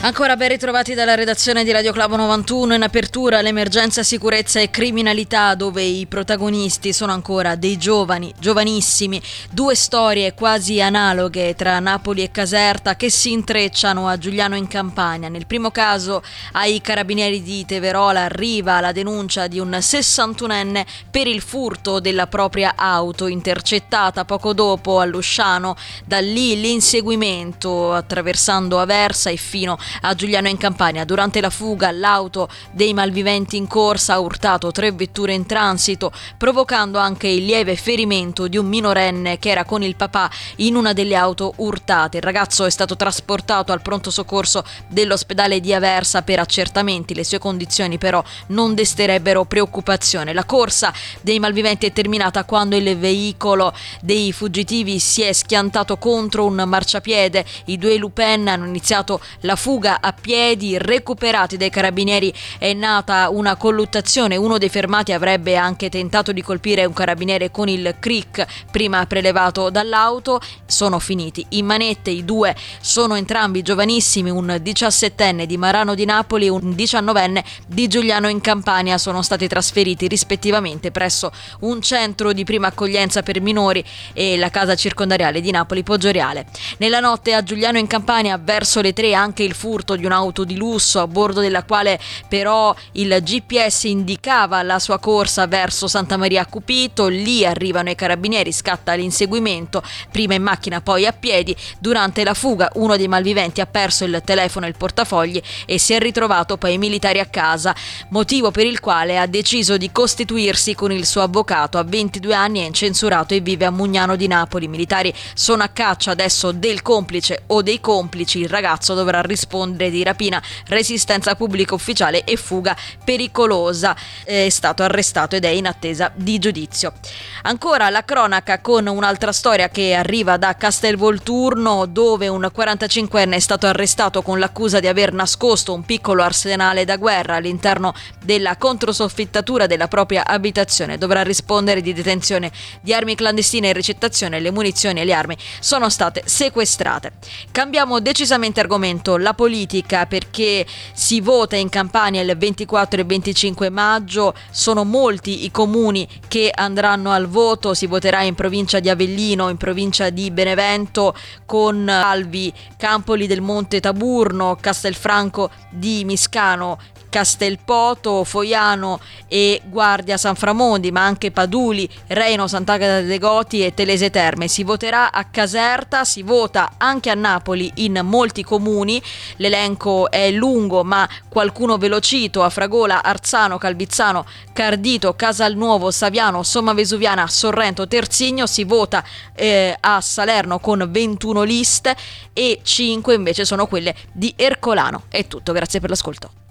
Ancora ben ritrovati dalla redazione di Radio Club 91. In apertura l'emergenza sicurezza e criminalità, dove i protagonisti sono ancora dei giovani, giovanissimi. Due storie quasi analoghe tra Napoli e Caserta che si intrecciano a Giugliano in Campania. Nel primo caso ai carabinieri di Teverola arriva la denuncia di un 61enne per il furto della propria auto intercettata poco dopo a Lusciano. Da lì l'inseguimento attraversando Aversa e fino a Giugliano in Campania. Durante la fuga l'auto dei malviventi in corsa ha urtato 3 vetture in transito, provocando anche il lieve ferimento di un minorenne che era con il papà in una delle auto urtate. Il ragazzo è stato trasportato al pronto soccorso dell'ospedale di Aversa per accertamenti. Le sue condizioni però non desterebbero preoccupazione. La corsa dei malviventi è terminata quando il veicolo dei fuggitivi si è schiantato contro un marciapiede. I due Lupen hanno iniziato la fuga a piedi. Recuperati dai carabinieri è nata una colluttazione. Uno dei fermati avrebbe anche tentato di colpire un carabiniere con il cric prima prelevato dall'auto. Sono finiti in manette. I due sono entrambi giovanissimi, un 17enne di Marano di Napoli e un 19enne di Giugliano in Campania. Sono stati trasferiti rispettivamente presso un centro di prima accoglienza per minori e la casa circondariale di Napoli Poggioreale. Nella notte a Giugliano in Campania, verso le 3, anche il furto di un'auto di lusso a bordo della quale però il GPS indicava la sua corsa verso Santa Maria Cupito. Lì arrivano i carabinieri, scatta l'inseguimento, prima in macchina poi a piedi. Durante la fuga uno dei malviventi ha perso il telefono e il portafogli e si è ritrovato poi i militari a casa, motivo per il quale ha deciso di costituirsi con il suo avvocato. A 22 anni è incensurato e vive a Mugnano di Napoli. I militari sono a caccia adesso del complice o dei complici. Il ragazzo dovrà rispondere di rapina, resistenza pubblica ufficiale e fuga pericolosa. È stato arrestato ed è in attesa di giudizio. Ancora la cronaca con un'altra storia che arriva da Castelvolturno, dove un 45enne è stato arrestato con l'accusa di aver nascosto un piccolo arsenale da guerra all'interno della controsoffittatura della propria abitazione. Dovrà rispondere di detenzione di armi clandestine e ricettazione. Le munizioni e le armi sono state sequestrate. Cambiamo decisamente argomento, la politica, perché si vota in Campania il 24 e 25 maggio. Sono molti i comuni che andranno al voto. Si voterà in provincia di Avellino, in provincia di Benevento, con Alvi, Campoli del Monte Taburno, Castelfranco di Miscano, Castelpoto, Foiano e Guardia San Framondi, ma anche Paduli, Reino, Sant'Agata dei Goti e Telese Terme. Si voterà a Caserta, si vota anche a Napoli in molti comuni. L'elenco è lungo, ma qualcuno ve lo cito: a Fragola, Arzano, Calvizzano, Cardito, Casalnuovo, Saviano, Somma Vesuviana, Sorrento, Terzigno. Si vota a Salerno con 21 liste e 5 invece sono quelle di Ercolano. È tutto, grazie per l'ascolto.